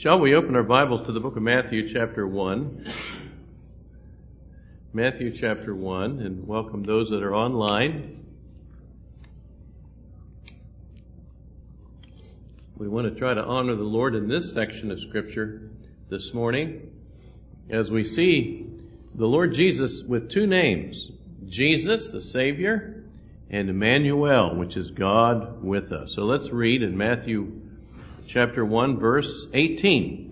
Shall we open our Bibles to the book of Matthew chapter 1? Matthew chapter 1, and welcome those that are online. We want to try to honor the Lord in this section of Scripture this morning as we see the Lord Jesus with two names, Jesus, the Savior, and Emmanuel, which is God with us. So let's read in Matthew chapter 1, verse 18.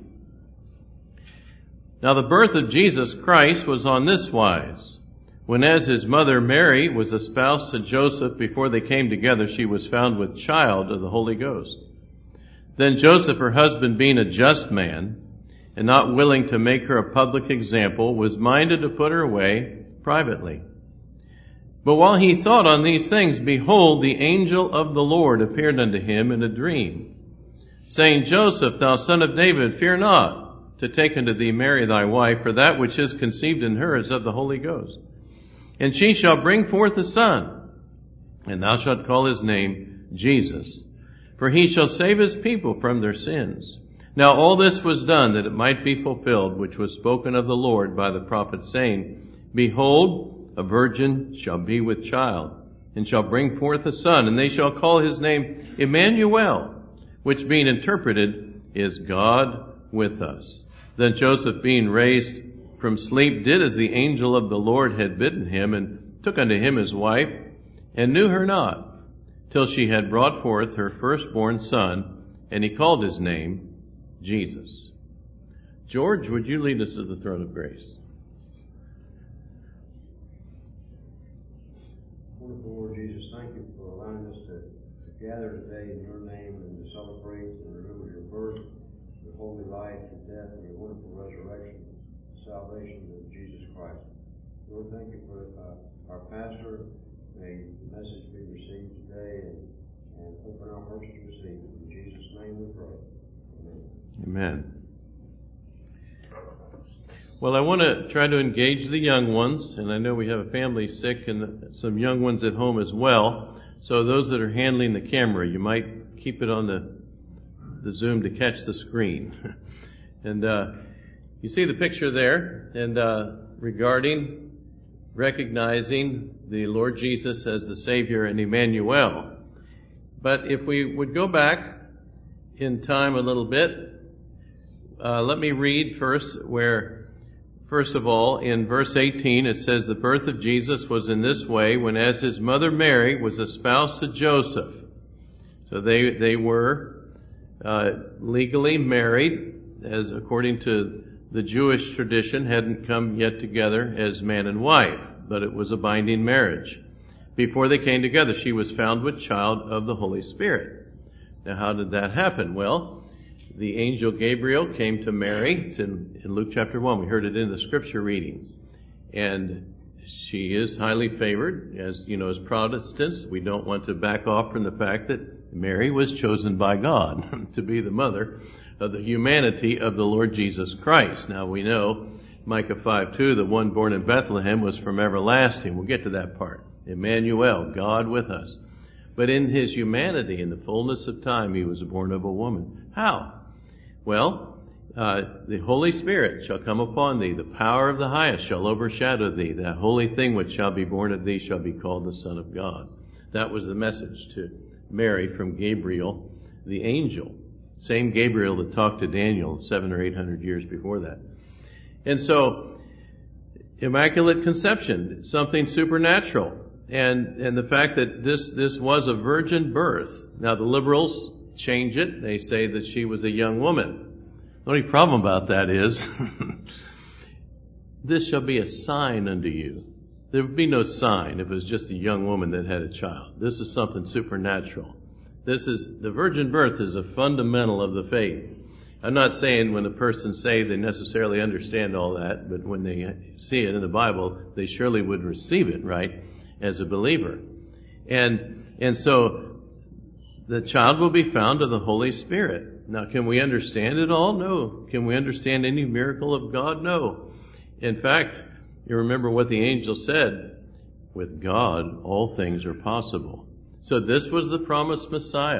Now the birth of Jesus Christ was on this wise. When as his mother Mary was espoused to Joseph, before they came together, she was found with child of the Holy Ghost. Then Joseph, her husband, being a just man, and not willing to make her a public example, was minded to put her away privately. But while he thought on these things, behold, the angel of the Lord appeared unto him in a dream, saying, Joseph, thou son of David, fear not to take unto thee Mary thy wife, for that which is conceived in her is of the Holy Ghost. And she shall bring forth a son, and thou shalt call his name Jesus, for he shall save his people from their sins. Now all this was done that it might be fulfilled, which was spoken of the Lord by the prophet, saying, Behold, a virgin shall be with child, and shall bring forth a son, and they shall call his name Emmanuel, which being interpreted is God with us. Then Joseph, being raised from sleep, did as the angel of the Lord had bidden him, and took unto him his wife, and knew her not, till she had brought forth her firstborn son, and he called his name Jesus. George, would you lead us to the throne of grace? Wonderful Lord Jesus, thank you for allowing us to gather today in your name and to celebrate and remember your birth, your holy life, your death, and your wonderful resurrection, salvation of Jesus Christ. Lord, thank you for our pastor. May the message be received today and open our hearts to receive it. In Jesus' name we pray. Amen. Amen. Well, I want to try to engage the young ones, and I know we have a family sick and some young ones at home as well. So those that are handling the camera, you might keep it on the Zoom to catch the screen. And you see the picture there, and regarding recognizing the Lord Jesus as the Savior and Emmanuel. But if we would go back in time a little bit, let me read first where, first of all, in verse 18, it says, the birth of Jesus was in this way, when as his mother Mary was espoused to Joseph. So they were legally married, as according to the Jewish tradition, hadn't come yet together as man and wife, but it was a binding marriage. Before they came together, she was found with child of the Holy Spirit. Now, how did that happen? Well, the angel Gabriel came to Mary. It's in Luke chapter 1. We heard it in the scripture reading. And she is highly favored. As you know, as Protestants, we don't want to back off from the fact that Mary was chosen by God to be the mother of the humanity of the Lord Jesus Christ. Now we know Micah 5:2, the one born in Bethlehem was from everlasting. We'll get to that part. Emmanuel, God with us. But in his humanity, in the fullness of time, he was born of a woman. How? Well, the Holy Spirit shall come upon thee. The power of the highest shall overshadow thee. That holy thing which shall be born of thee shall be called the Son of God. That was the message to Mary from Gabriel, the angel. Same Gabriel that talked to Daniel 700 or 800 years before that. And so, Immaculate Conception, something supernatural. And the fact that this was a virgin birth. Now the liberals change it. They say that she was a young woman. The only problem about that is, this shall be a sign unto you. There would be no sign if it was just a young woman that had a child. This is something supernatural. The virgin birth is a fundamental of the faith. I'm not saying when a person's saved they necessarily understand all that, but when they see it in the Bible, they surely would receive it, right, as a believer. And so the child will be found of the Holy Spirit. Now, can we understand it all? No. Can we understand any miracle of God? No. In fact, you remember what the angel said, with God all things are possible. So this was the promised Messiah.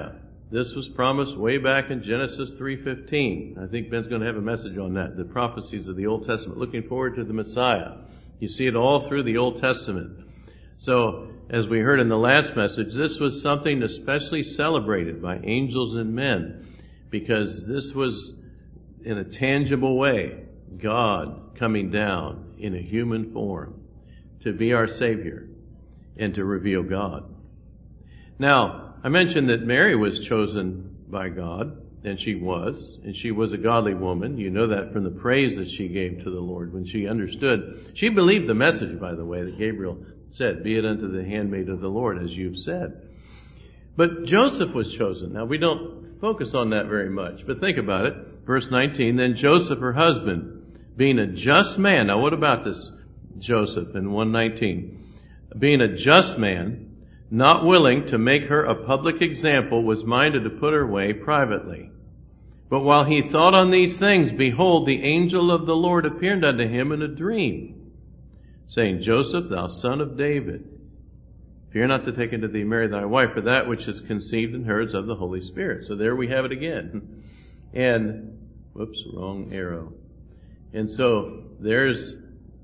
This was promised way back in Genesis 3:15. I think Ben's going to have a message on that, the prophecies of the Old Testament, looking forward to the Messiah. You see it all through the Old Testament. So, as we heard in the last message, this was something especially celebrated by angels and men, because this was, in a tangible way, God coming down in a human form to be our Savior and to reveal God. Now, I mentioned that Mary was chosen by God, and she was a godly woman. You know that from the praise that she gave to the Lord when she understood. She believed the message, by the way, that Gabriel said, "Be it unto the handmaid of the Lord, as you've said." But Joseph was chosen. Now, we don't focus on that very much, but think about it. Verse 19, then Joseph, her husband, being a just man. Now, what about this Joseph in 1:19? Being a just man, not willing to make her a public example, was minded to put her away privately. But while he thought on these things, behold, the angel of the Lord appeared unto him in a dream, saying, Joseph, thou son of David, fear not to take unto thee Mary thy wife, for that which is conceived in her is of the Holy Spirit. So there we have it again. And, whoops, wrong arrow. And so there's,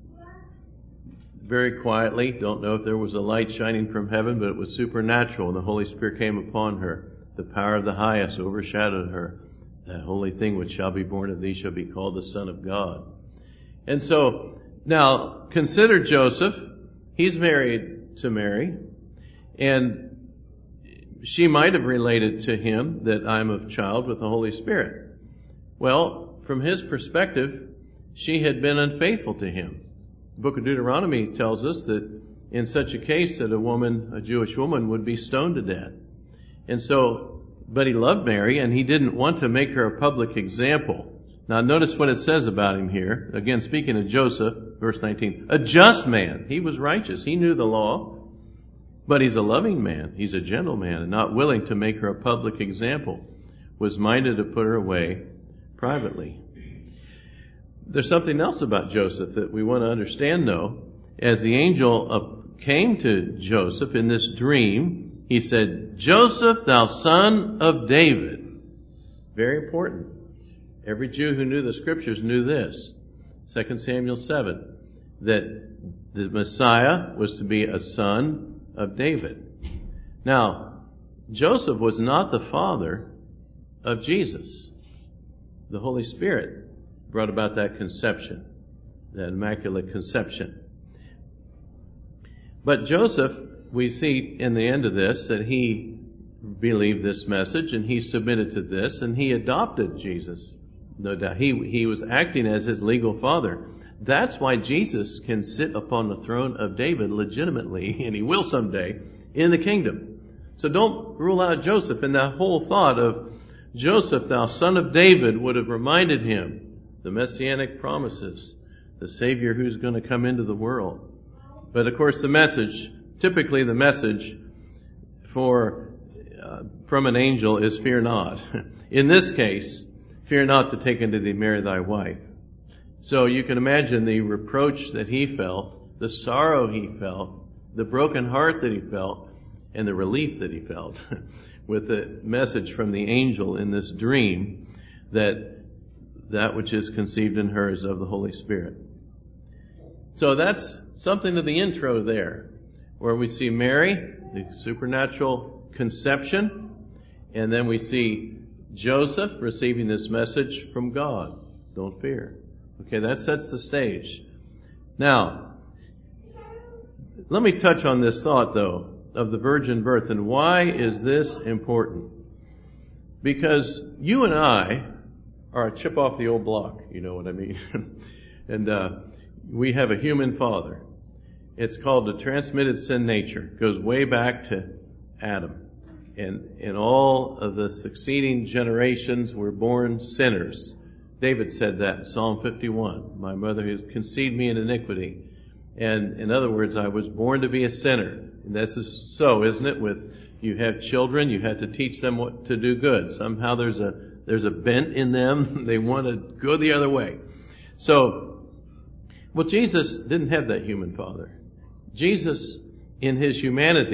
very quietly, don't know if there was a light shining from heaven, but it was supernatural. The Holy Spirit came upon her. The power of the highest overshadowed her. That holy thing which shall be born of thee shall be called the Son of God. And so, now, consider Joseph. He's married to Mary. And she might have related to him that I'm of child with the Holy Spirit. Well, from his perspective, she had been unfaithful to him. The book of Deuteronomy tells us that in such a case that a Jewish woman would be stoned to death. And so, but he loved Mary and he didn't want to make her a public example. Now notice what it says about him here. Again, speaking of Joseph, verse 19, a just man. He was righteous. He knew the law, but he's a loving man. He's a gentle man and not willing to make her a public example. Was minded to put her away privately. There's something else about Joseph that we want to understand, though. As the angel came to Joseph in this dream, he said, Joseph, thou son of David. Very important. Every Jew who knew the Scriptures knew this. 2 Samuel 7, that the Messiah was to be a son of David. Now, Joseph was not the father of Jesus. The Holy Spirit brought about that conception, that immaculate conception. But Joseph, we see in the end of this that he believed this message and he submitted to this and he adopted Jesus. No doubt. He was acting as his legal father. That's why Jesus can sit upon the throne of David legitimately, and he will someday, in the kingdom. So don't rule out Joseph. And that whole thought of Joseph, thou son of David, would have reminded him the messianic promises, the Savior who's going to come into the world. But of course typically the message from an angel is fear not. In this case, fear not to take unto thee Mary thy wife. So you can imagine the reproach that he felt, the sorrow he felt, the broken heart that he felt, and the relief that he felt with the message from the angel in this dream that which is conceived in her is of the Holy Spirit. So that's something of the intro there, where we see Mary, the supernatural conception, and then we see Joseph receiving this message from God. Don't fear. Okay, that sets the stage. Now, let me touch on this thought, though, of the virgin birth. And why is this important? Because you and I are a chip off the old block, you know what I mean? And we have a human father. It's called the transmitted sin nature. It goes way back to Adam. And all of the succeeding generations were born sinners. David said that in Psalm 51. My mother has conceived me in iniquity. And in other words, I was born to be a sinner. And this is so, isn't it? With you have children, you have to teach them what to do good. Somehow there's a bent in them. They want to go the other way. So, well, Jesus didn't have that human father. Jesus, in his humanity,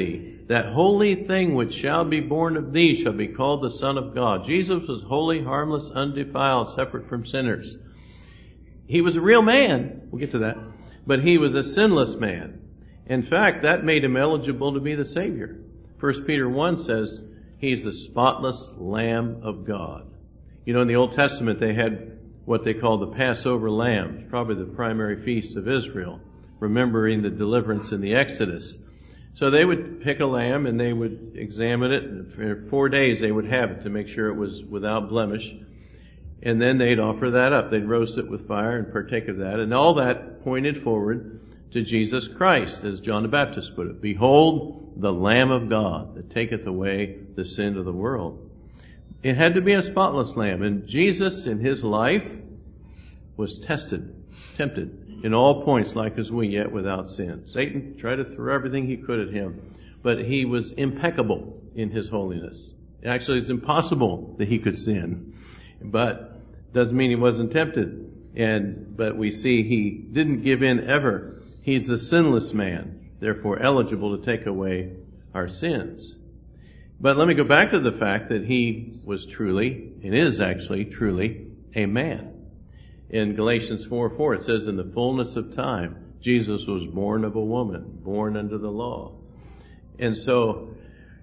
that holy thing which shall be born of thee shall be called the Son of God. Jesus was holy, harmless, undefiled, separate from sinners. He was a real man. We'll get to that. But he was a sinless man. In fact, that made him eligible to be the Savior. 1 Peter 1 says, he's the spotless Lamb of God. You know, in the Old Testament, they had what they call the Passover lamb, probably the primary feast of Israel, remembering the deliverance in the Exodus. So they would pick a lamb and they would examine it, and for 4 days they would have it to make sure it was without blemish. And then they'd offer that up. They'd roast it with fire and partake of that. And all that pointed forward to Jesus Christ, as John the Baptist put it. Behold, the Lamb of God that taketh away the sin of the world. It had to be a spotless lamb. And Jesus in his life was tempted in all points like as we, yet without sin. Satan tried to throw everything he could at him, but he was impeccable in his holiness. Actually, it's impossible that he could sin, but doesn't mean he wasn't tempted. But we see he didn't give in ever. He's the sinless man, therefore eligible to take away our sins. But let me go back to the fact that he was truly, and is actually truly, a man. In Galatians 4:4, it says, in the fullness of time, Jesus was born of a woman, born under the law. And so,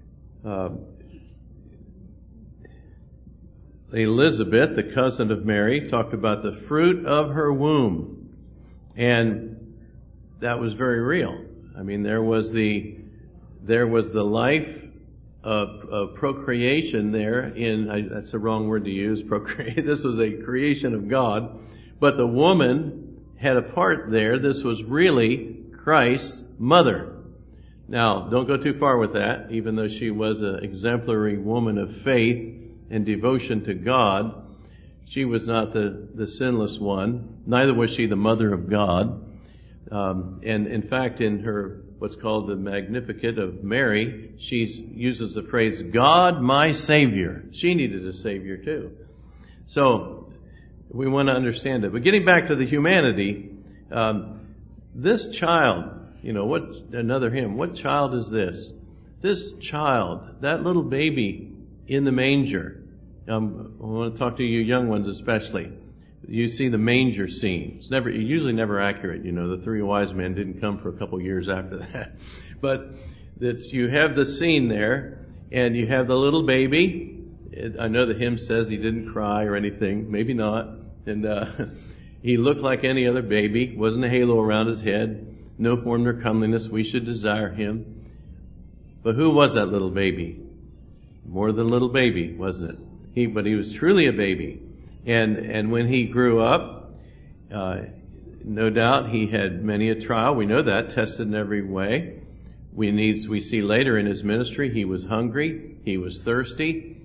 Elizabeth, the cousin of Mary, talked about the fruit of her womb. And that was very real. I mean, there was the life of procreation there that's the wrong word to use, procreate. This was a creation of God. But the woman had a part there. This was really Christ's mother. Now, don't go too far with that, even though she was an exemplary woman of faith and devotion to God. She was not the sinless one. Neither was she the mother of God. And in fact, in her what's called the Magnificat of Mary, she uses the phrase, God my Savior. She needed a Savior too. So, we want to understand it. But getting back to the humanity, this child, what child is this? This child, that little baby in the manger. I want to talk to you young ones especially. You see the manger scene. It's usually never accurate. The 3 wise men didn't come for a couple years after that. But you have the scene there, and you have the little baby. I know the hymn says he didn't cry or anything. Maybe not. And he looked like any other baby. Wasn't a halo around his head. No form nor comeliness. We should desire him. But who was that little baby? More than a little baby, wasn't it? But he was truly a baby. And when he grew up, no doubt he had many a trial. We know that, tested in every way. We see later in his ministry, he was hungry, he was thirsty,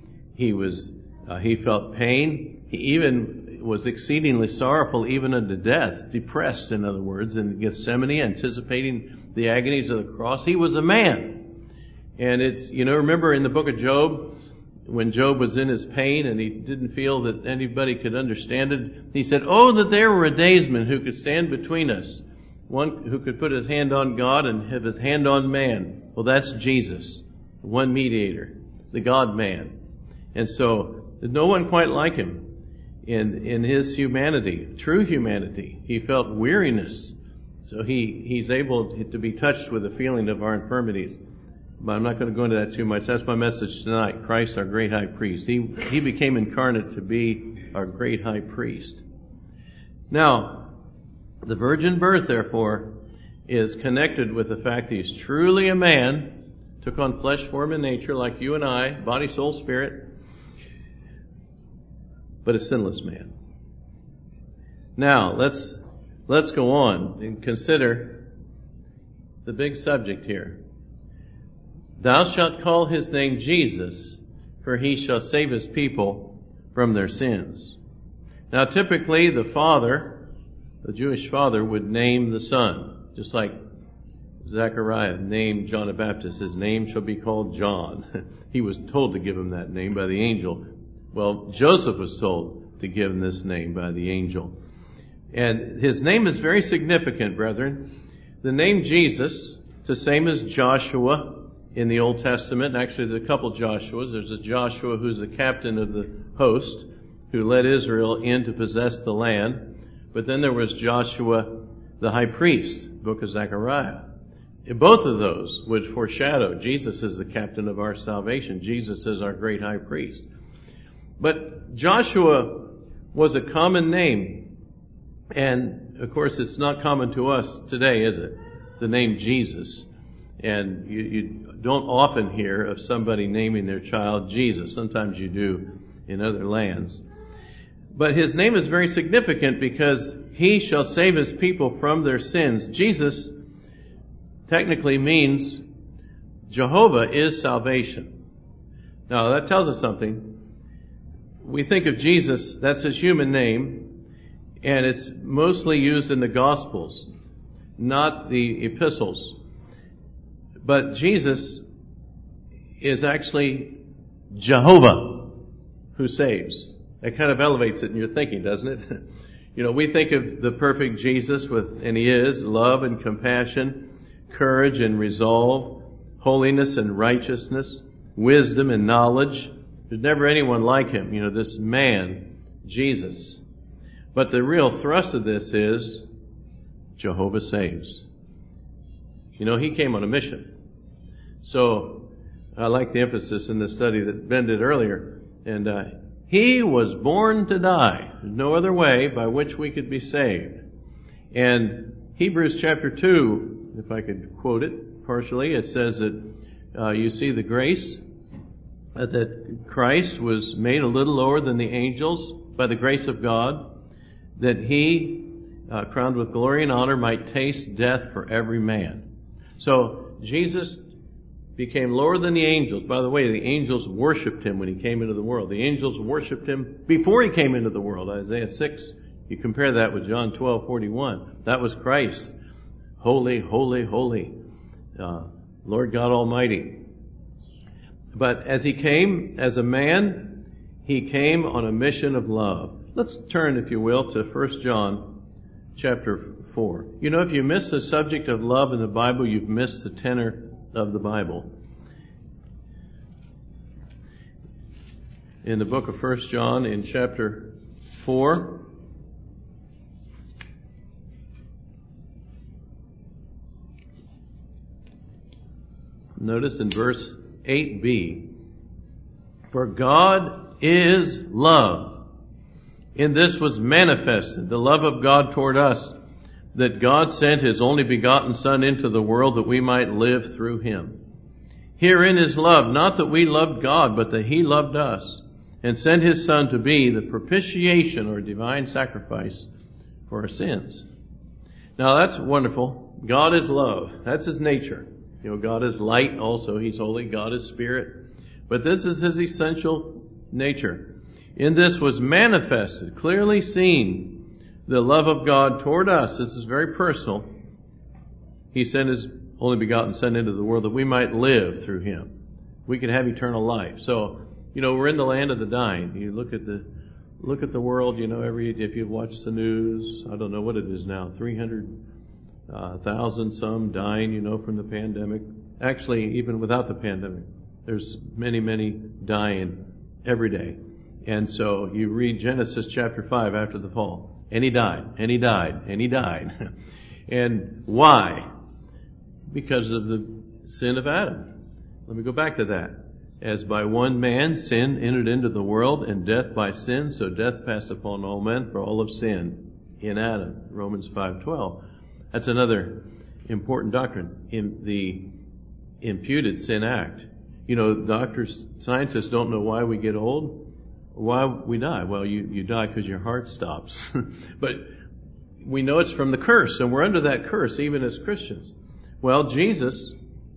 he felt pain. He even was exceedingly sorrowful, even unto death, depressed, in other words, in Gethsemane, anticipating the agonies of the cross. He was a man. And remember in the book of Job, when Job was in his pain and he didn't feel that anybody could understand it, he said, oh, that there were a daysman who could stand between us, one who could put his hand on God and have his hand on man. Well, that's Jesus, one mediator, the God-man. And so, there's no one quite like him in his humanity, true humanity. He felt weariness, so he's able to be touched with the feeling of our infirmities. But I'm not going to go into that too much. That's my message tonight. Christ, our great high priest. He became incarnate to be our great high priest. Now, the virgin birth, therefore, is connected with the fact that he's truly a man, took on flesh, form, and nature like you and I, body, soul, spirit, but a sinless man. Now, let's go on and consider the big subject here. Thou shalt call his name Jesus, for he shall save his people from their sins. Now, typically, the Jewish father, would name the son, just like Zechariah named John the Baptist. His name shall be called John. He was told to give him that name by the angel. Well, Joseph was told to give him this name by the angel. And his name is very significant, brethren. The name Jesus, it's the same as Joshua in the Old Testament. Actually, there's a couple Joshuas. There's a Joshua who's the captain of the host who led Israel in to possess the land. But then there was Joshua, the high priest, book of Zechariah. Both of those would foreshadow Jesus is the captain of our salvation. Jesus is our great high priest. But Joshua was a common name. And, of course, it's not common to us today, is it? The name Jesus. And you don't often hear of somebody naming their child Jesus. Sometimes you do in other lands. But his name is very significant because he shall save his people from their sins. Jesus technically means Jehovah is salvation. Now that tells us something. We think of Jesus, that's his human name, and it's mostly used in the Gospels, not the epistles. But Jesus is actually Jehovah who saves. That kind of elevates it in your thinking, doesn't it? We think of the perfect Jesus and he is love and compassion, courage and resolve, holiness and righteousness, wisdom and knowledge. There's never anyone like him, this man, Jesus. But the real thrust of this is Jehovah saves. He came on a mission. So I like the emphasis in the study that Ben did earlier. And he was born to die. There's no other way by which we could be saved. And Hebrews chapter 2, if I could quote it partially, it says that you see the grace that Christ was made a little lower than the angels by the grace of God, that he, crowned with glory and honor, might taste death for every man. So Jesus became lower than the angels. By the way, the angels worshipped him when he came into the world. The angels worshipped him before he came into the world. Isaiah 6, you compare that with John 12:41. That was Christ. Holy, holy, holy, Lord God Almighty. But as he came as a man, he came on a mission of love. Let's turn, if you will, to 1 John chapter 4. If you miss the subject of love in the Bible, you've missed the tenor of the Bible. In the book of 1 John, in chapter 4, notice in verse 8b, for God is love. In this was manifested the love of God toward us, that God sent his only begotten Son into the world that we might live through him. Herein is love, not that we loved God, but that he loved us, and sent his Son to be the propitiation or divine sacrifice for our sins. Now that's wonderful. God is love. That's his nature. God is light also. He's holy. God is spirit. But this is his essential nature. In this was manifested, clearly seen, the love of God toward us. This is very personal. He sent his only begotten Son into the world that we might live through him. We could have eternal life. So, we're in the land of the dying. You look at the world, if you watch the news, I don't know what it is now, 300,000 some dying, from the pandemic. Actually, even without the pandemic, there's many, many dying every day. And so you read Genesis chapter 5 after the fall. And he died, and he died, and he died. And why? Because of the sin of Adam. Let me go back to that. As by one man sin entered into the world, and death by sin, so death passed upon all men, for all have sinned in Adam. Romans 5:12. That's another important doctrine in the imputed sin act. Doctors, scientists don't know why we get old. Why we die? Well, you die because your heart stops. But we know it's from the curse, and we're under that curse even as Christians. Well, Jesus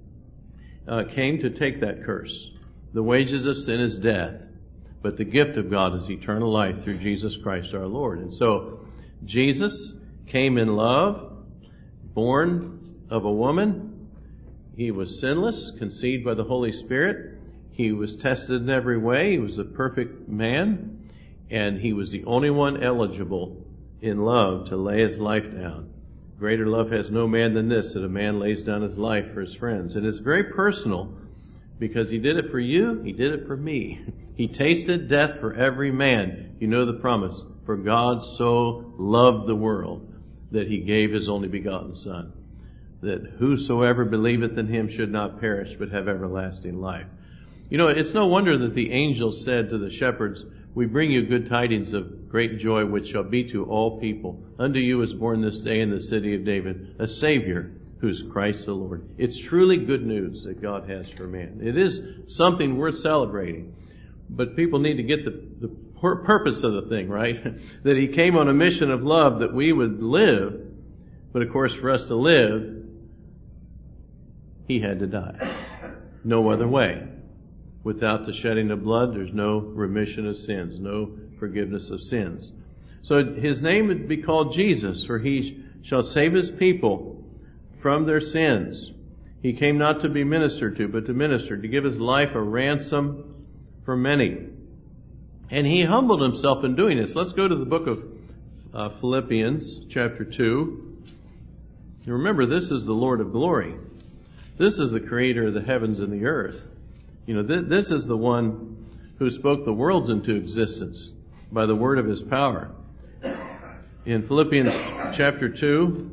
came to take that curse. The wages of sin is death, but the gift of God is eternal life through Jesus Christ our Lord. And so Jesus came in love, born of a woman. He was sinless, conceived by the Holy Spirit. He was tested in every way. He was a perfect man, and he was the only one eligible in love to lay his life down. Greater love has no man than this, that a man lays down his life for his friends. And it's very personal Because He did it for you, He did it for me. He tasted death for every man. You know the promise. For God so loved the world that He gave His only begotten Son, that whosoever believeth in Him should not perish but have everlasting life. You know, it's no wonder that the angels said to the shepherds, we bring you good tidings of great joy, which shall be to all people. Unto you is born this day in the city of David a Savior, who's Christ the Lord. It's truly good news that God has for man. It is something worth celebrating. But people need to get the purpose of the thing, right? That He came on a mission of love that we would live. But of course, for us to live, He had to die. No other way. Without the shedding of blood, there's no remission of sins, no forgiveness of sins. So His name would be called Jesus, for He shall save His people from their sins. He came not to be ministered to, but to minister, to give His life a ransom for many. And He humbled Himself in doing this. Let's go to the book of Philippians, chapter 2. You remember, this is the Lord of glory. This is the creator of the heavens and the earth. You know, this is the one who spoke the worlds into existence by the word of His power. In Philippians chapter 2,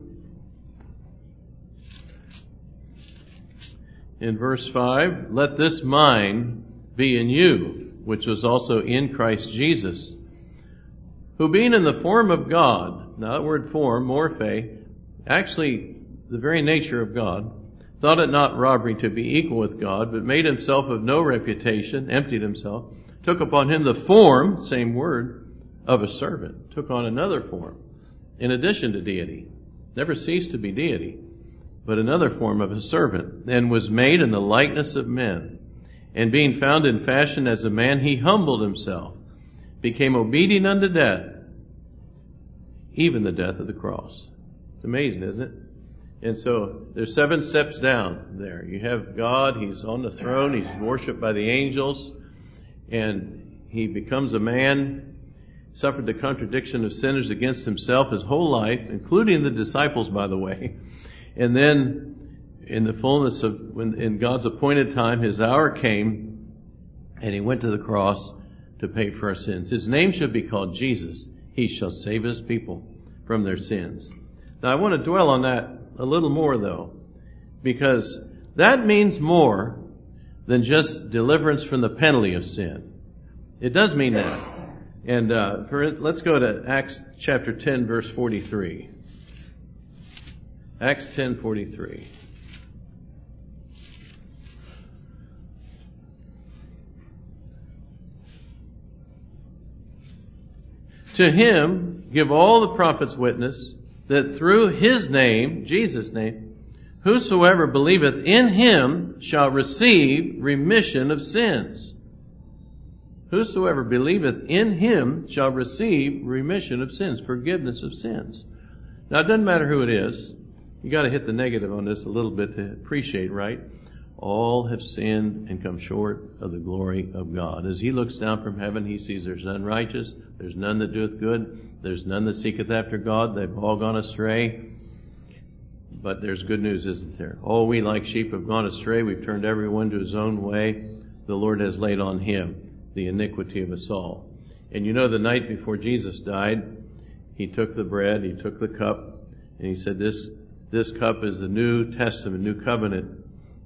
in verse 5, let this mind be in you, which was also in Christ Jesus, who being in the form of God, now that word form, morphe, actually the very nature of God, thought it not robbery to be equal with God, but made Himself of no reputation, emptied Himself, took upon Him the form, same word, of a servant, took on another form, in addition to deity. Never ceased to be deity, but another form of a servant, and was made in the likeness of men. And being found in fashion as a man, He humbled Himself, became obedient unto death, even the death of the cross. It's amazing, isn't it? And so there's 7 steps down there. You have God, He's on the throne, He's worshipped by the angels, and He becomes a man, suffered the contradiction of sinners against Himself His whole life, including the disciples, by the way. And then in the fullness of, in God's appointed time, His hour came, and He went to the cross to pay for our sins. His name should be called Jesus. He shall save His people from their sins. Now I want to dwell on that a little more, though, because that means more than just deliverance from the penalty of sin. It does mean that. And let's go to Acts chapter 10, verse 43. Acts 10:43. To Him give all the prophets witness that through His name, Jesus' name, whosoever believeth in Him shall receive remission of sins. Whosoever believeth in Him shall receive remission of sins, forgiveness of sins. Now, it doesn't matter who it is. You got to hit the negative on this a little bit to appreciate, right? All have sinned and come short of the glory of God. As He looks down from heaven, He sees there's none righteous, there's none that doeth good, there's none that seeketh after God. They've all gone astray. But there's good news, isn't there? All we like sheep have gone astray. We've turned everyone to his own way. The Lord has laid on Him the iniquity of us all. And you know, the night before Jesus died, He took the bread, He took the cup, and He said, this cup is the New Testament, New Covenant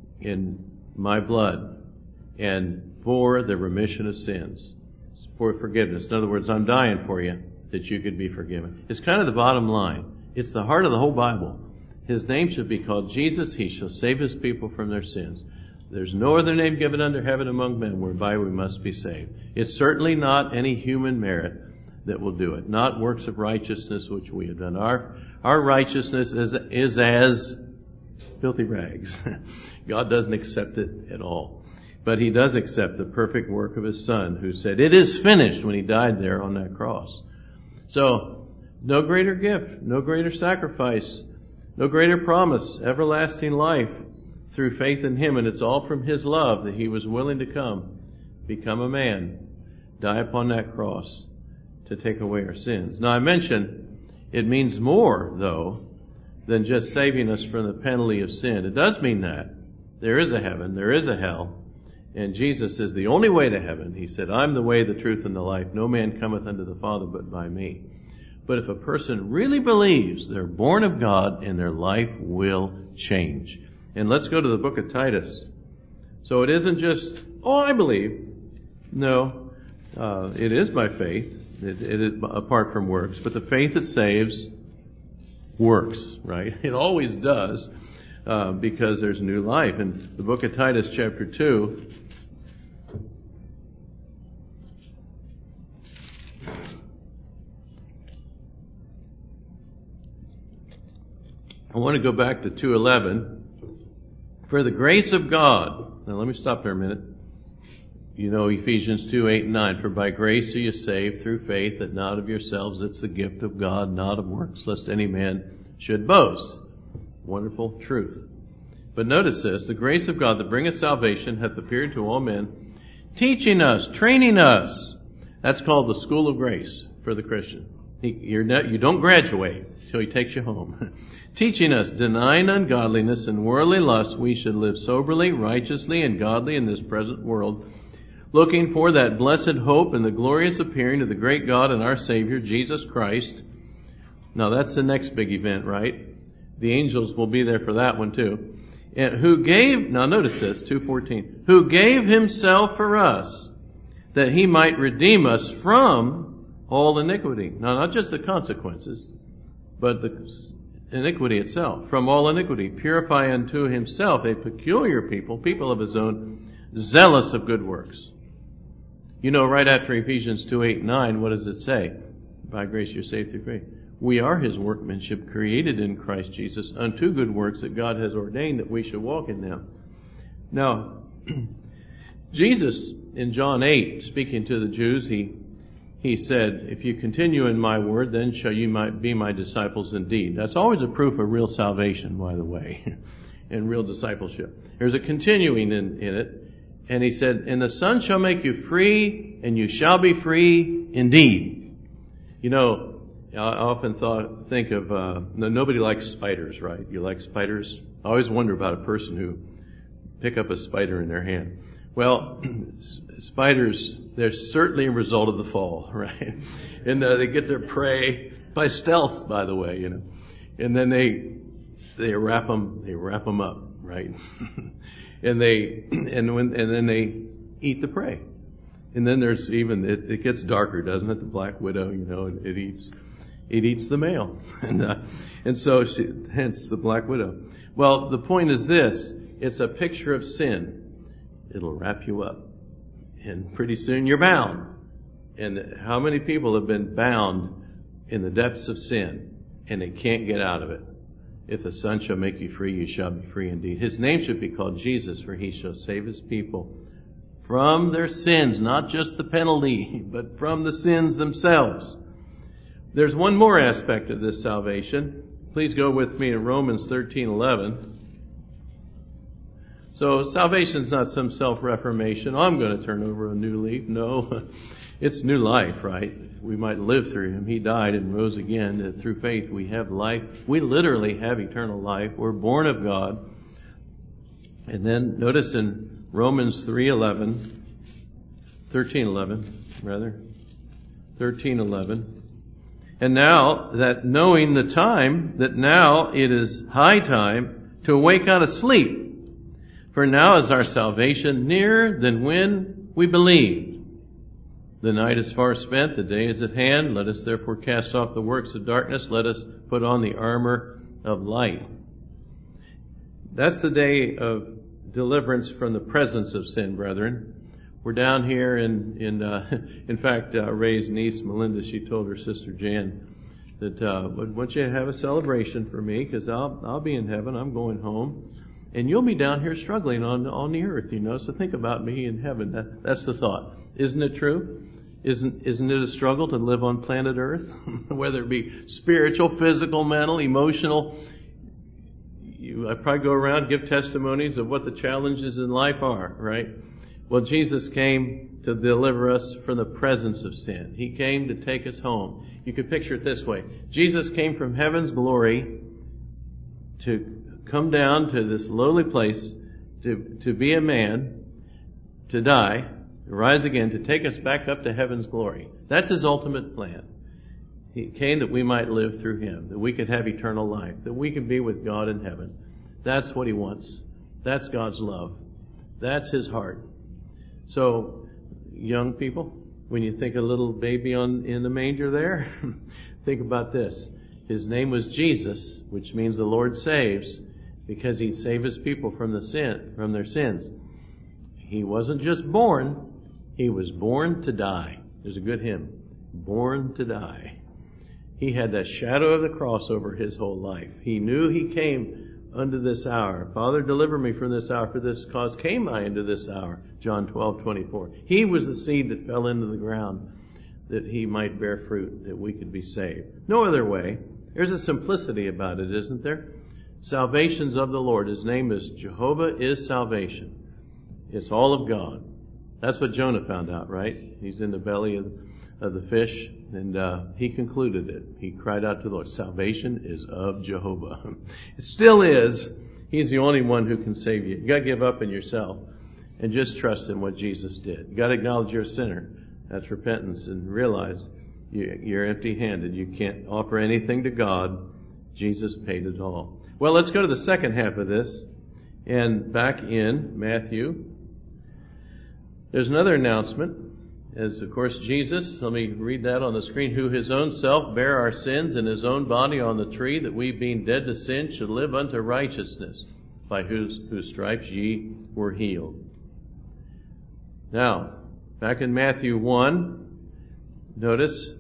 in my blood, and for the remission of sins, for forgiveness. In other words, I'm dying for you that you could be forgiven. It's kind of the bottom line. It's the heart of the whole Bible. His name should be called Jesus. He shall save His people from their sins. There's no other name given under heaven among men whereby we must be saved. It's certainly not any human merit that will do it, not works of righteousness which we have done. Our righteousness is as filthy rags. God doesn't accept it at all. But He does accept the perfect work of His Son, who said, it is finished, when He died there on that cross. So, no greater gift, no greater sacrifice, no greater promise, everlasting life through faith in Him. And it's all from His love that He was willing to come, become a man, die upon that cross to take away our sins. Now I mentioned it means more, though, than just saving us from the penalty of sin. It does mean that. There is a heaven, there is a hell, And Jesus is the only way to heaven. He said, I'm the way, the truth, and the life. No man cometh unto the Father but by me. But if a person really believes they're born of God, and their life will change. And let's go to the book of Titus. So it isn't just, I believe. No, it is by faith. It is apart from works. But the faith that saves works, right? It always does, because there's new life. In the book of Titus, chapter 2, I want to go back to 2:11. For the grace of God. Now let me stop there a minute. You know Ephesians 2:8 and 9. For by grace are you saved through faith, that not of yourselves, it's the gift of God, not of works, lest any man should boast. Wonderful truth. But notice this, the grace of God that bringeth salvation hath appeared to all men, teaching us, training us. That's called the school of grace for the Christian. You don't graduate until he takes you home. Teaching us, denying ungodliness and worldly lust, we should live soberly, righteously, and godly in this present world, looking for that blessed hope and the glorious appearing of the great God and our Savior, Jesus Christ. Now that's the next big event, right? The angels will be there for that one too. And who gave, now notice this, 2:14, who gave himself for us, that he might redeem us from all iniquity. Now not just the consequences, but the iniquity itself. From all iniquity, purify unto himself a peculiar people of his own, zealous of good works. You know, right after Ephesians 2:8 and 9, what does it say? By grace you're saved through faith. We are his workmanship, created in Christ Jesus, unto good works that God has ordained that we should walk in them. Now, Jesus, in John 8, speaking to the Jews, he said, if you continue in my word, then shall you be my disciples indeed. That's always a proof of real salvation, by the way, and real discipleship. There's a continuing in it. And he said, and the Son shall make you free, and you shall be free indeed. You know, I often think of, nobody likes spiders, right? You like spiders? I always wonder about a person who pick up a spider in their hand. Well, spiders, they're certainly a result of the fall, right? And they get their prey by stealth, by the way, you know. And then they wrap them up, right? and then they eat the prey. And then there's even, it gets darker, doesn't it? The black widow, you know, it eats the male. And so hence the black widow. Well, the point is this, it's a picture of sin. It'll wrap you up. And pretty soon you're bound. And how many people have been bound in the depths of sin and they can't get out of it? If the Son shall make you free, you shall be free indeed. His name should be called Jesus, for he shall save his people from their sins, not just the penalty, but from the sins themselves. There's one more aspect of this salvation. Please go with me to Romans 13:11. So salvation's not some self-reformation. I'm going to turn over a new leaf. No, it's new life, right? We might live through him. He died and rose again. Through faith we have life. We literally have eternal life. We're born of God. And then notice in Romans 13:11. And now that knowing the time, that now it is high time to awake out of sleep. For now is our salvation nearer than when we believed. The night is far spent, the day is at hand. Let us therefore cast off the works of darkness. Let us put on the armor of light. That's the day of deliverance from the presence of sin, brethren. We're down here in fact, Ray's niece, Melinda, she told her sister Jan that, I want you to have a celebration for me because I'll be in heaven. I'm going home. And you'll be down here struggling on the earth, you know. So think about me in heaven. That's the thought. Isn't it true? Isn't it a struggle to live on planet Earth? Whether it be spiritual, physical, mental, emotional. I probably go around, give testimonies of what the challenges in life are, right? Well, Jesus came to deliver us from the presence of sin. He came to take us home. You could picture it this way. Jesus came from heaven's glory to come down to this lowly place to be a man, to die, to rise again, to take us back up to heaven's glory. That's his ultimate plan. He came that we might live through him, that we could have eternal life, that we could be with God in heaven. That's what he wants. That's God's love. That's his heart. So, young people, when you think of little baby in the manger there, think about this. His name was Jesus, which means the Lord saves, because he'd save his people from their sins. He wasn't just born, he was born to die. There's a good hymn, Born to Die. He had that shadow of the cross over his whole life. He knew he came unto this hour. Father, deliver me from this hour. For this cause came I into this hour. John 12:24. He was the seed that fell into the ground that he might bear fruit, that we could be saved. No other way. There's a simplicity about it, isn't there? Salvation's of the Lord. His name is Jehovah is salvation. It's all of God. That's what Jonah found out, right? He's in the belly of the fish, and he concluded it. He cried out to the Lord, salvation is of Jehovah. It still is. He's the only one who can save you. You got to give up in yourself and just trust in what Jesus did. You got to acknowledge you're a sinner. That's repentance, and realize you're empty-handed. You can't offer anything to God. Jesus paid it all. Well, let's go to the second half of this. And back in Matthew, there's another announcement. As, of course, Jesus, let me read that on the screen, who his own self bare our sins in his own body on the tree, that we being dead to sin should live unto righteousness, by whose stripes ye were healed. Now, back in Matthew 1, notice,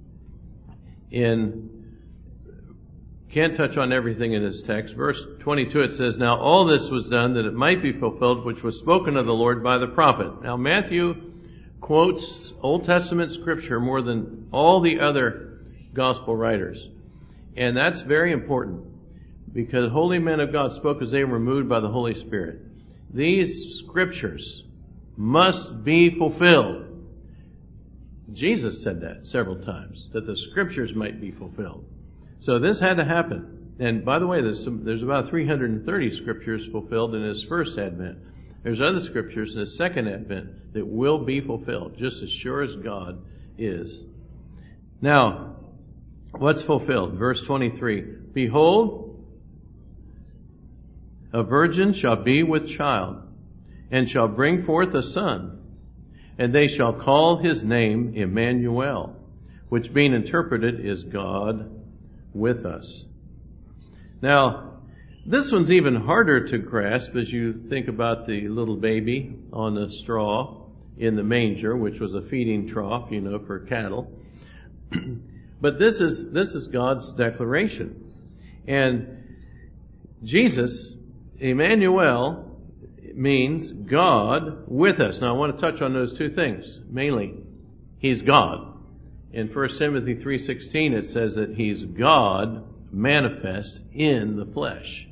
can't touch on everything in this text. Verse 22, it says, now all this was done that it might be fulfilled, which was spoken of the Lord by the prophet. Now, Matthew quotes Old Testament scripture more than all the other gospel writers. And that's very important, because holy men of God spoke as they were moved by the Holy Spirit. These scriptures must be fulfilled. Jesus said that several times, that the scriptures might be fulfilled. So this had to happen. And by the way, there's about 330 scriptures fulfilled in his first advent. There's other scriptures in his second advent that will be fulfilled, just as sure as God is. Now, what's fulfilled? Verse 23, behold, a virgin shall be with child, and shall bring forth a son, and they shall call his name Emmanuel, which being interpreted is God with us. Now, this one's even harder to grasp as you think about the little baby on the straw in the manger, which was a feeding trough, for cattle. But this is God's declaration. And Jesus, Emmanuel, means God with us. Now I want to touch on those two things. Mainly, he's God. In 1 Timothy 3:16 it says that he's God manifest in the flesh.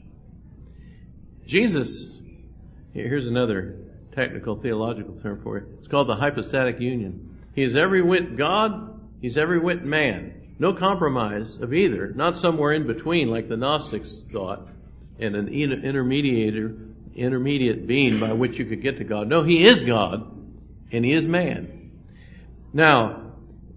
Jesus, here's another technical theological term for it. It's called the hypostatic union. He is every whit God, he's every whit man. No compromise of either, not somewhere in between like the Gnostics thought, and an intermediate being by which you could get to God. No, he is God, and he is man. Now,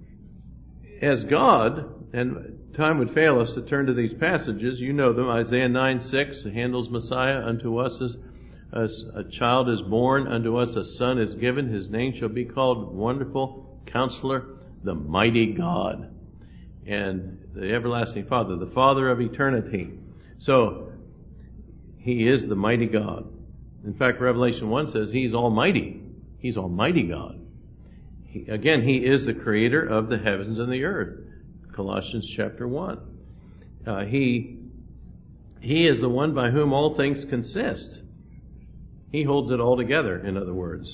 as God, and time would fail us to turn to these passages. You know them. Isaiah 9:6, Handel's Messiah, unto us as a child is born, unto us a son is given. His name shall be called Wonderful Counselor, the Mighty God, and the Everlasting Father, the Father of eternity. So, he is the mighty God. In fact, Revelation 1 says he's almighty. He's Almighty God. He is the creator of the heavens and the earth. Colossians chapter 1. He is the one by whom all things consist. He holds it all together, in other words.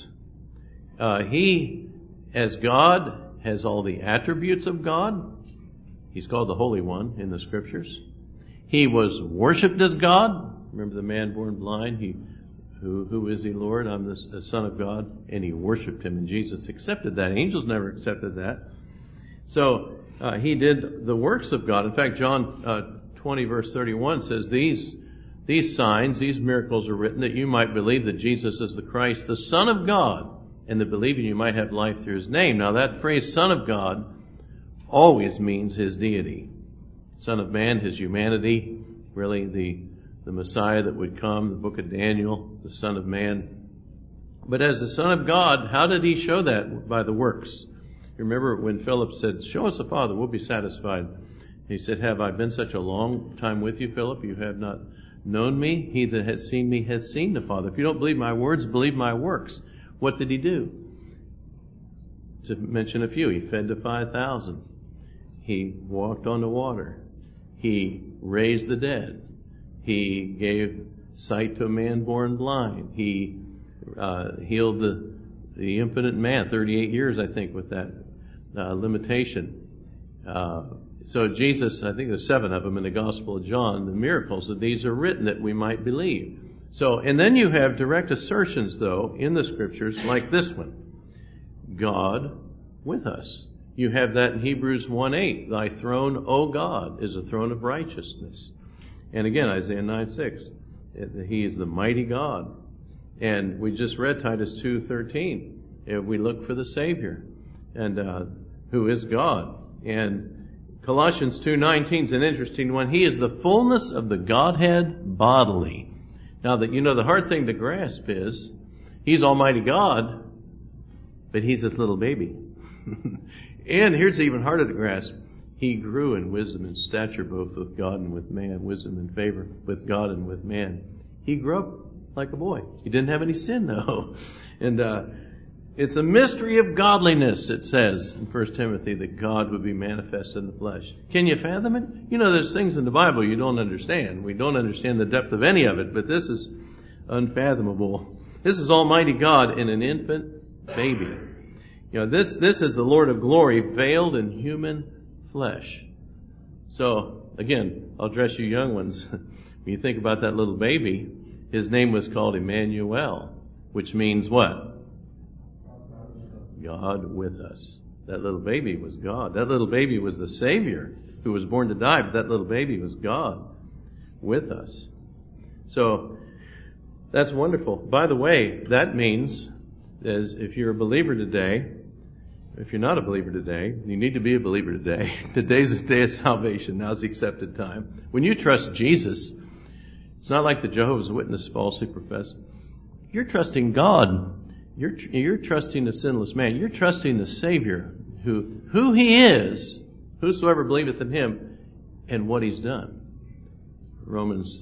He, as God, has all the attributes of God. He's called the Holy One in the Scriptures. He was worshipped as God. Remember the man born blind? Who is he, Lord? I'm the Son of God. And he worshipped him, and Jesus accepted that. Angels never accepted that. So, he did the works of God. In fact, John 20 verse 31 says, these signs, these miracles are written that you might believe that Jesus is the Christ, the Son of God, and that believing you might have life through His name. Now that phrase, Son of God, always means His deity. Son of Man, His humanity, really the Messiah that would come, the book of Daniel, the Son of Man. But as the Son of God, how did He show that? By the works. You remember when Philip said, show us the Father, we'll be satisfied. He said, have I been such a long time with you, Philip? You have not known me. He that has seen me has seen the Father. If you don't believe my words, believe my works. What did He do? To mention a few, He fed the 5,000. He walked on the water. He raised the dead. He gave sight to a man born blind. He healed the impotent man, 38 years, I think, with that limitation. So Jesus, I think there's 7 of them in the Gospel of John, the miracles of these are written that we might believe. So, and then you have direct assertions, though, in the Scriptures, like this one. God with us. You have that in Hebrews 1:8. Thy throne, O God, is a throne of righteousness. And again, Isaiah 9:6. He is the mighty God. And we just read Titus 2:13. We look for the Savior, and who is God. And Colossians 2:19 is an interesting one. He is the fullness of the Godhead bodily. Now that the hard thing to grasp is, He's Almighty God, but He's this little baby. And here's even harder to grasp. He grew in wisdom and stature both with God and with man, wisdom and favor with God and with man. He grew up like a boy. He didn't have any sin, though. And it's a mystery of godliness, it says in 1 Timothy, that God would be manifest in the flesh. Can you fathom it? There's things in the Bible you don't understand. We don't understand the depth of any of it, but this is unfathomable. This is Almighty God in an infant baby. This is the Lord of glory veiled in human flesh. So, again, I'll address you young ones. When you think about that little baby, His name was called Emmanuel, which means what? God with us. That little baby was God. That little baby was the Savior who was born to die, but that little baby was God with us. So, that's wonderful. By the way, that means, as if you're a believer today, if you're not a believer today, you need to be a believer today. Today's the day of salvation. Now's the accepted time. When you trust Jesus, it's not like the Jehovah's Witness falsely profess. You're trusting God. You're trusting the sinless man. You're trusting the Savior, who He is, whosoever believeth in Him, and what He's done. Romans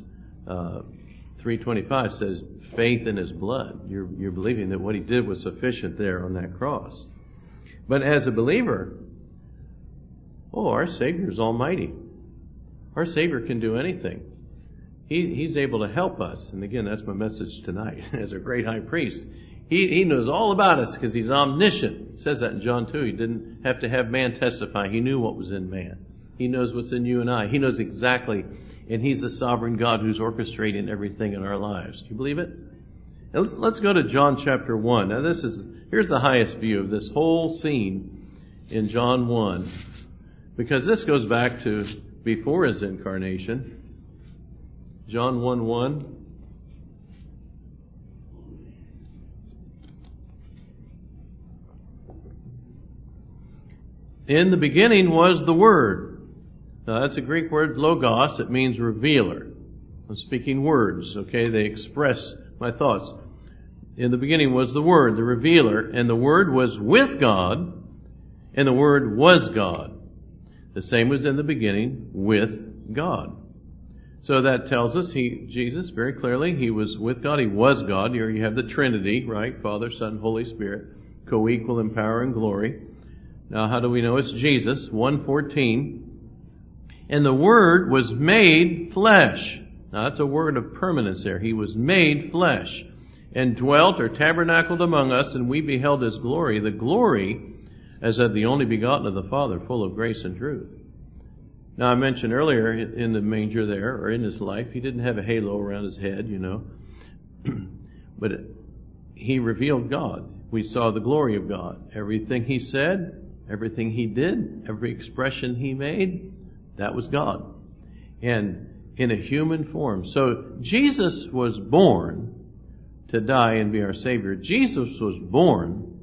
3:25 says, faith in His blood. You're believing that what He did was sufficient there on that cross. But as a believer, our Savior is almighty. Our Savior can do anything. He's able to help us. And again, that's my message tonight. As a great high priest, He knows all about us because He's omniscient. It says that in John 2. He didn't have to have man testify. He knew what was in man. He knows what's in you and I. He knows exactly. And He's the sovereign God who's orchestrating everything in our lives. Do you believe it? Now let's go to John chapter 1. Now here's the highest view of this whole scene in John 1. Because this goes back to before His incarnation. John 1:1. In the beginning was the Word. Now that's a Greek word, logos. It means revealer. I'm speaking words, okay? They express my thoughts. In the beginning was the Word, the revealer, and the Word was with God, and the Word was God. The same was in the beginning with God. So that tells us Jesus, very clearly, He was with God. He was God. Here you have the Trinity, right? Father, Son, Holy Spirit, co-equal in power and glory. Now, how do we know it's Jesus? 1:14. And the Word was made flesh. Now, that's a word of permanence there. He was made flesh and dwelt or tabernacled among us, and we beheld His glory, the glory as of the only begotten of the Father, full of grace and truth. Now, I mentioned earlier in the manger there, or in His life, He didn't have a halo around His head, but He revealed God. We saw the glory of God. Everything He said, everything He did, every expression He made, that was God. And in a human form. So Jesus was born to die and be our Savior. Jesus was born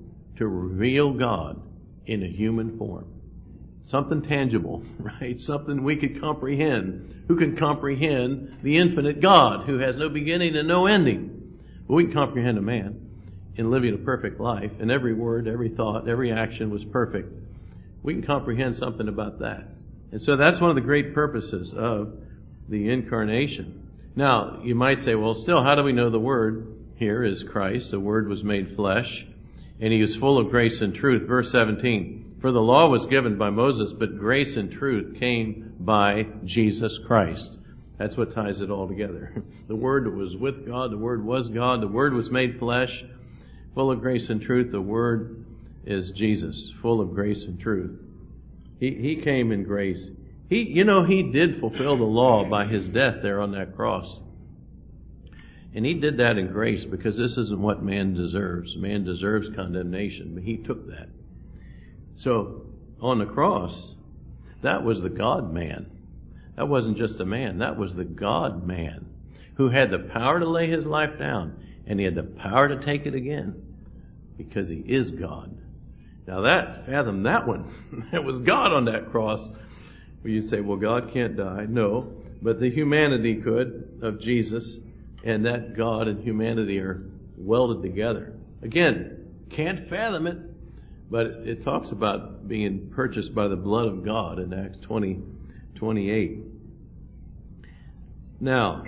to reveal God in a human form. Something tangible, right? Something we could comprehend. Who can comprehend the infinite God who has no beginning and no ending? But we can comprehend a man in living a perfect life, and every word, every thought, every action was perfect. We can comprehend something about that. And so that's one of the great purposes of the incarnation. Now, you might say, well, still, how do we know the Word here is Christ? The Word was made flesh, and He is full of grace and truth. Verse 17, for the law was given by Moses, but grace and truth came by Jesus Christ. That's what ties it all together. The Word was with God, the Word was God, the Word was made flesh, full of grace and truth. The Word is Jesus, full of grace and truth. He came in grace. He did fulfill the law by His death there on that cross. And He did that in grace because this isn't what man deserves. Man deserves condemnation, but He took that. So, on the cross, that was the God-man. That wasn't just a man. That was the God-man who had the power to lay His life down, and He had the power to take it again because He is God. Now fathom that one. That was God on that cross. Well, you say, well, God can't die. No, but the humanity could of Jesus, and that God and humanity are welded together. Again, can't fathom it, but it talks about being purchased by the blood of God in Acts 20:28. Now,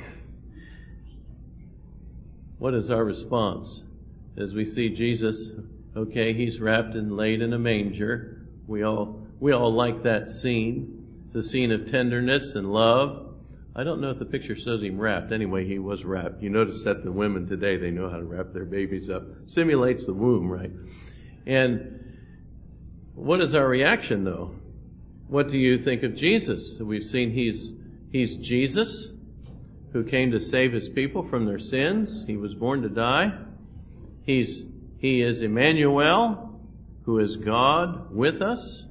what is our response? As we see Jesus, okay, He's wrapped and laid in a manger. We all like that scene. It's a scene of tenderness and love. I don't know if the picture shows Him wrapped. Anyway, He was wrapped. You notice that the women today, they know how to wrap their babies up. Simulates the womb, right? And what is our reaction, though? What do you think of Jesus? We've seen He's Jesus, who came to save His people from their sins. He was born to die. He is Emmanuel, who is God with us.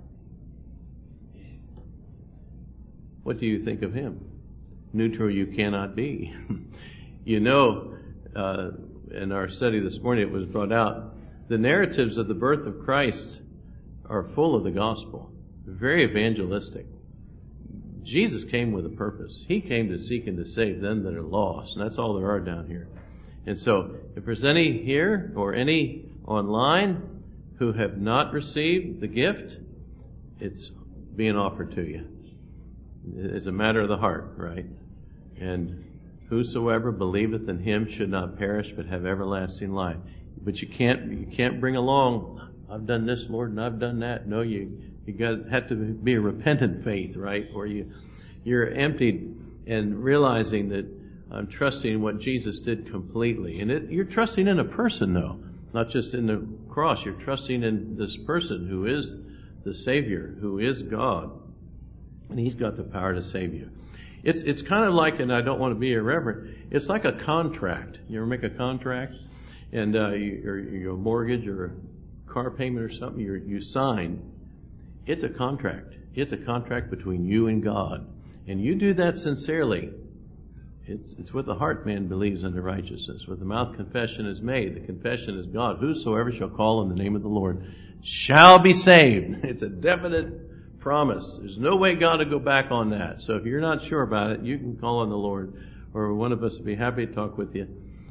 What do you think of Him? Neutral you cannot be. In our study this morning it was brought out, the narratives of the birth of Christ are full of the gospel, very evangelistic. Jesus came with a purpose. He came to seek and to save them that are lost, and that's all there are down here. And so, if there's any here or any online who have not received the gift, it's being offered to you. It's a matter of the heart, right? And whosoever believeth in Him should not perish but have everlasting life. But you can't bring along, I've done this, Lord, and I've done that. No, you have to be a repentant faith, right? Or you're emptied and realizing that I'm trusting what Jesus did completely. And you're trusting in a person, though, not just in the cross. You're trusting in this person who is the Savior, who is God. And He's got the power to save you. It's kind of like, and I don't want to be irreverent, it's like a contract. You ever make a contract? And your mortgage or a car payment or something, you sign. It's a contract. It's a contract between you and God. And you do that sincerely. It's with the heart man believes unto righteousness. With the mouth confession is made. The confession is God. Whosoever shall call on the name of the Lord shall be saved. It's a definite promise. There's no way God will go back on that. So if you're not sure about it, you can call on the Lord, or one of us will be happy to talk with you.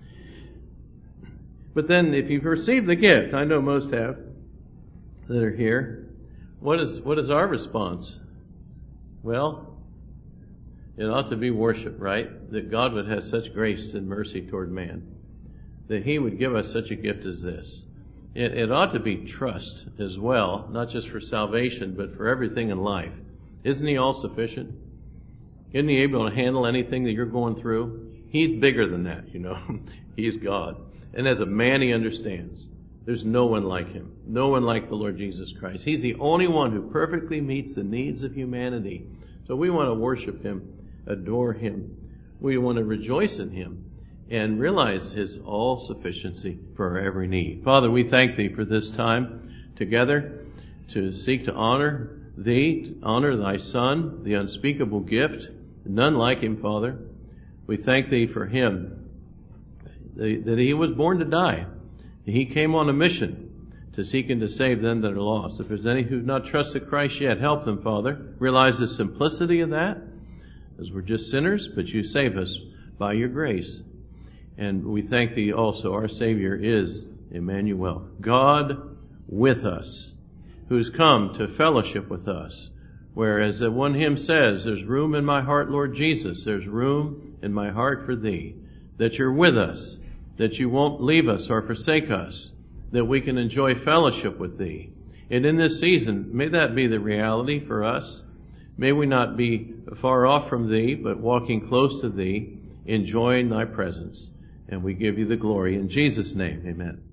But then if you've received the gift, I know most have that are here, what is our response? Well, it ought to be worship, right? That God would have such grace and mercy toward man, that He would give us such a gift as this. It ought to be trust as well, not just for salvation, but for everything in life. Isn't He all sufficient? Isn't He able to handle anything that you're going through? He's bigger than that, He's God. And as a man, He understands. There's no one like Him. No one like the Lord Jesus Christ. He's the only one who perfectly meets the needs of humanity. So we want to worship Him, adore Him. We want to rejoice in Him and realize His all-sufficiency for our every need. Father, we thank Thee for this time together to seek to honor Thee, to honor Thy Son, the unspeakable gift, none like Him, Father. We thank Thee for Him, that He was born to die. He came on a mission to seek and to save them that are lost. If there's any who have not trusted Christ yet, help them, Father. Realize the simplicity of that, as we're just sinners, but you save us by your grace. And we thank thee also, our Savior is Emmanuel, God with us, who's come to fellowship with us. Whereas the one hymn says, there's room in my heart, Lord Jesus, there's room in my heart for thee, that you're with us, that you won't leave us or forsake us, that we can enjoy fellowship with thee. And in this season, may that be the reality for us. May we not be far off from thee, but walking close to thee, enjoying thy presence. And we give you the glory in Jesus' name. Amen.